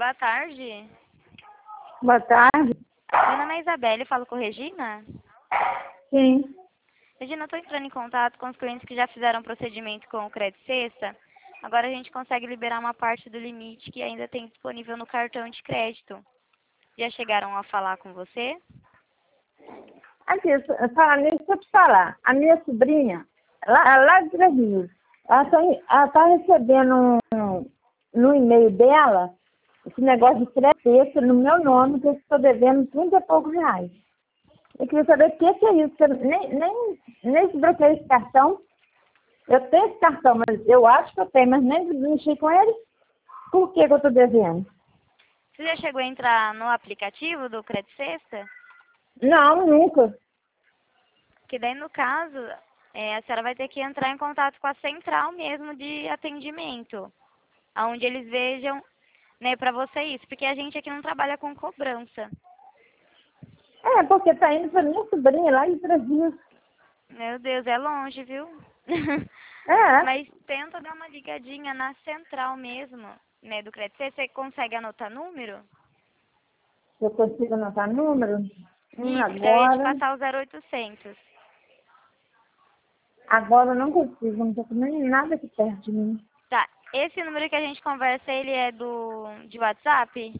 boa tarde. Boa tarde. Meu nome é Isabelle, falo com Regina. Sim. Regina, eu estou entrando em contato com os clientes que já fizeram procedimento com o Credit Sexta. Agora a gente consegue liberar uma parte do limite que ainda tem disponível no cartão de crédito. Já chegaram a falar com você? Aqui, falando nisso, deixa eu te falar. A minha sobrinha, lá de Três Rios, ela tá recebendo no e-mail dela esse negócio de crédito no meu nome, que eu estou devendo 30 e poucos reais. Eu queria saber o que é isso, porque eu nem desbloqueei esse cartão. Eu tenho esse cartão, mas eu acho que eu tenho, mas nem mexi com ele. Por que eu estou devendo? Você já chegou a entrar no aplicativo do Credit Sexta? Não, nunca. Que daí, no caso, a senhora vai ter que entrar em contato com a central mesmo de atendimento, onde eles vejam, né, para você isso, porque a gente aqui não trabalha com cobrança. É, porque tá indo pra minha sobrinha lá de Três Rios. Meu Deus, é longe, viu? É. Mas tenta dar uma ligadinha na central mesmo, né, do Credit Sexta. Você consegue anotar número? Eu consigo anotar número? Isso, que daí eu ia te Agora. passar o 0800. Agora eu não consigo, não tô comendo nada aqui perto de mim. Tá, esse número que a gente conversa, ele é de WhatsApp?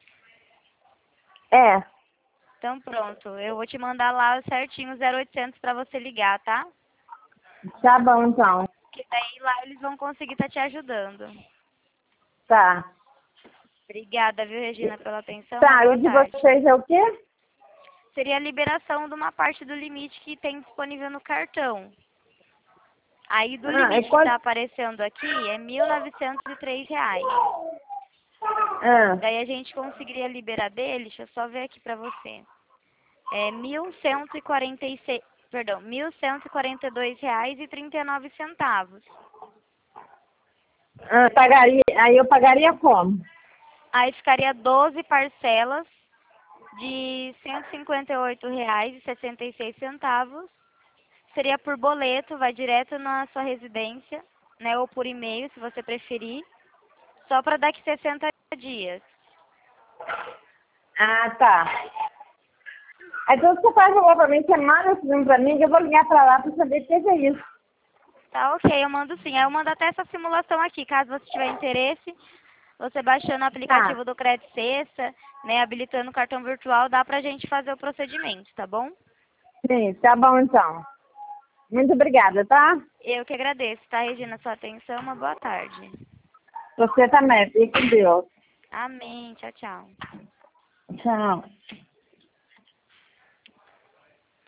É, Então pronto, eu vou te mandar lá certinho o 0800 para você ligar, tá? tá bom então. Que daí lá eles vão conseguir estar te ajudando. Tá. Obrigada, viu, Regina, pela atenção. Uma Tá, boa e de tarde. vocês é o quê? Seria a liberação de uma parte do limite que tem disponível no cartão. Aí do É limite que está quanto? aparecendo aqui é R$ 1.903. Ah, Daí a gente conseguiria liberar dele, deixa eu só ver aqui para você. É 1.146, perdão, R$ 1.142,39. aí eu pagaria como? Aí ficaria 12 parcelas de R$ 158,66. Seria por boleto, vai direto na sua residência, né? Ou por e-mail, se você preferir. Só para daqui 60 dias. Ah, tá. Então você faz um favor pra mim, você manda esse número pra mim, que eu vou ligar pra lá pra saber o que é isso. Tá ok, eu mando sim. Aí eu mando até essa simulação aqui, caso você tiver interesse. Você baixando o Tá. aplicativo do Credit Sexta, né? Habilitando o cartão virtual, dá pra gente fazer o procedimento, tá bom? Sim, tá bom então. Muito obrigada, tá? Eu que agradeço, tá, Regina, sua atenção. Uma boa tarde. Você também, fique com Deus. Amém. Tchau, tchau. Tchau.